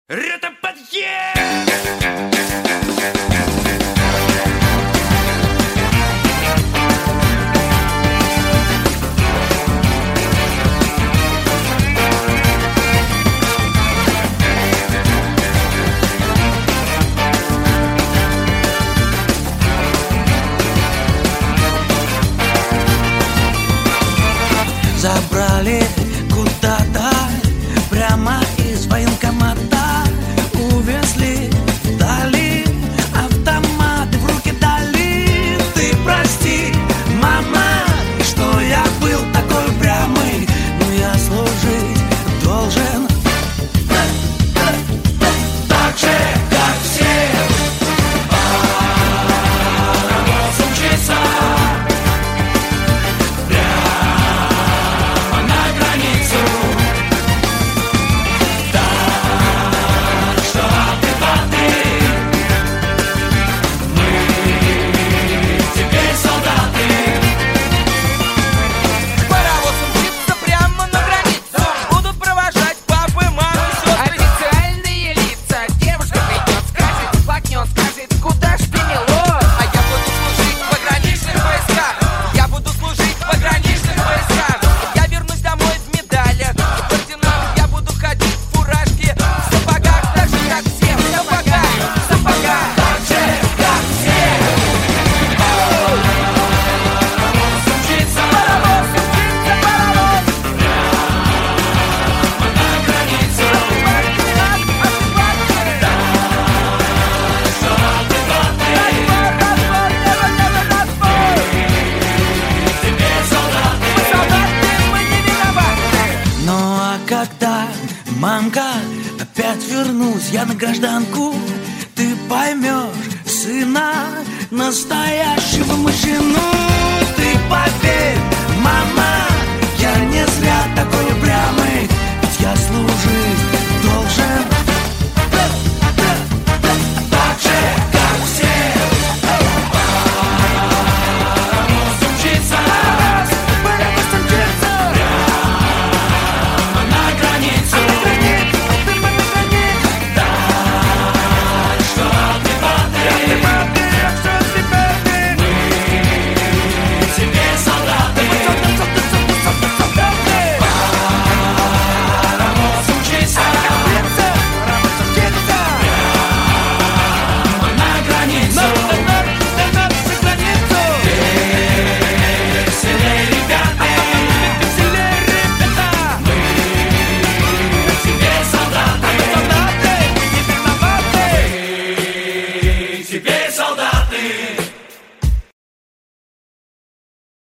Это подъезд! Забрали куда-то прямо из военкомата, увезли вдали, автоматы в руки дали. Ты прости, мама, что я был такой упрямый, но я служить должен так же, как все. Бороться, учиться когда, мамка, опять вернусь я на гражданку, ты поймешь сына, настоящего мужчину. Ты поверь, мама,